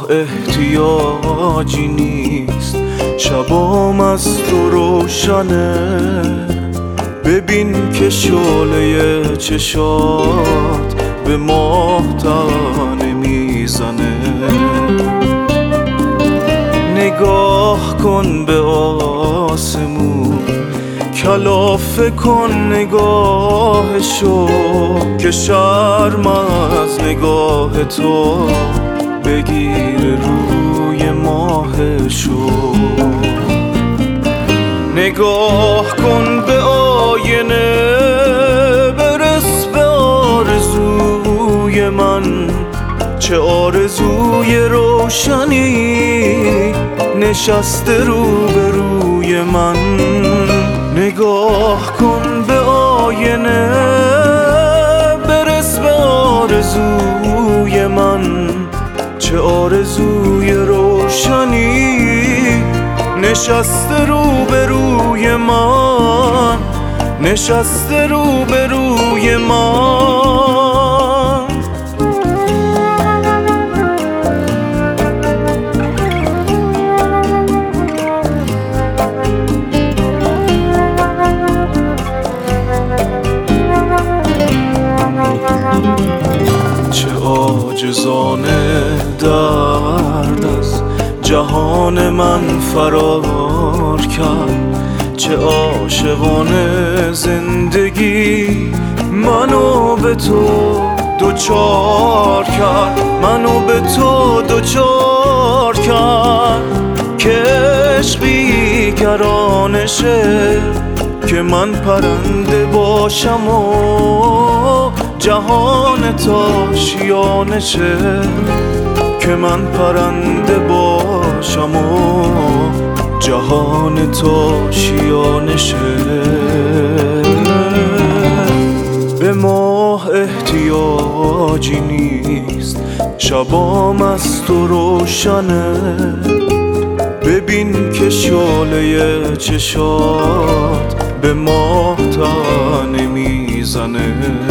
احتیاجی نیست، شبام از تو روشنه. ببین که شعله چشات به ماه تنه میزنه. نگاه کن به آسمون، کلافه کن نگاهشو، که شرم از نگاه تو بگیر روی ماهشو. نگاه کن به آینه، برس به آرزوی من، چه آرزوی روشنی نشسته روبروی من. نگاه کن به آینه، برس به آرزوی من، چه آرزوی روشنی نشسته روبروی من، نشسته روبروی من. چه عاجزانه درد از جهان من فرار کرد، چه عاشقانه زندگی منو به تو دوچار کرد، منو به تو دوچار کرد. که عشق بیکرانشه، که من پرنده باشم و جهان تاشیانشه، که من پرنده باشم و جهان تاشیانشه. به ماه احتیاجی نیست، شبام از تو روشنه. ببین که شعله چشات به ماه تنه میزنه.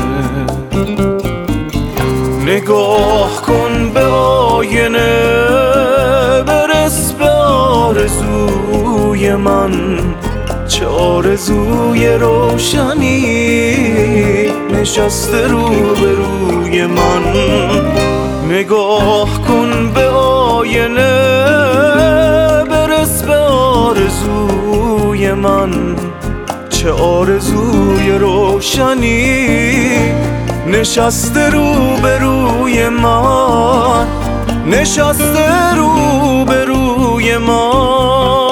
نگاه کن به آینه، برس به آرزوی من، چه آرزوی روشنی نشسته روبروی من. نگاه کن به آینه، برس به آرزوی من، چه آرزوی روشنی نشسته روبروی من، نشسته روبروی من.